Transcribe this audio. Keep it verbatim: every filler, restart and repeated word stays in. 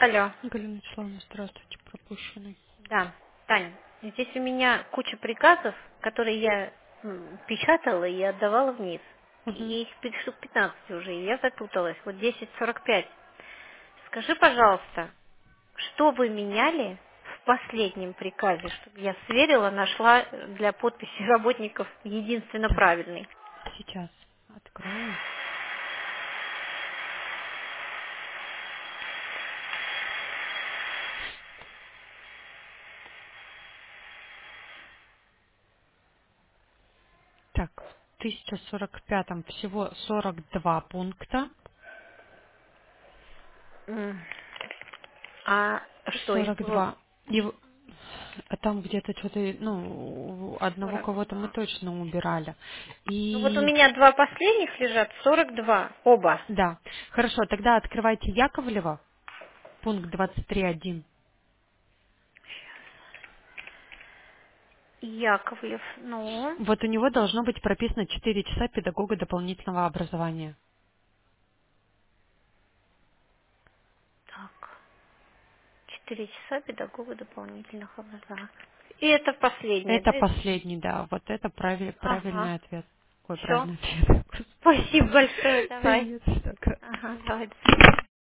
Алло. Галина Вячеславовна, здравствуйте, пропущенный. Да, Таня, здесь у меня куча приказов, которые я м, печатала и отдавала вниз. Мгм. И их пи- штук пятнадцать уже, и я запуталась. Вот десять сорок пять. Скажи, пожалуйста, что вы меняли в последнем приказе, чтобы я сверила, нашла для подписи работников единственно Так, правильный? сейчас открою. Так, в тысяча сорок пятом всего сорок два пункта. М. А что, их сорок было два. И в- а там где-то что-то, ну, одного сорок кого-то мы два? точно убирали. Ну вот у И меня два последних лежат, сорок два, оба. да, хорошо, тогда открывайте Яковлева, пункт двадцать три один. Яковлев, ну, Вот у него должно быть прописано четыре часа педагога дополнительного образования. так, четыре часа педагога дополнительных образований. И это последнее, Это да? последний, да, вот это прави- Ага, правильный ответ. Ой, все. правильный ответ. Господи. Спасибо большое, Да давай. нет, что, как. Ага, давай, до свидания.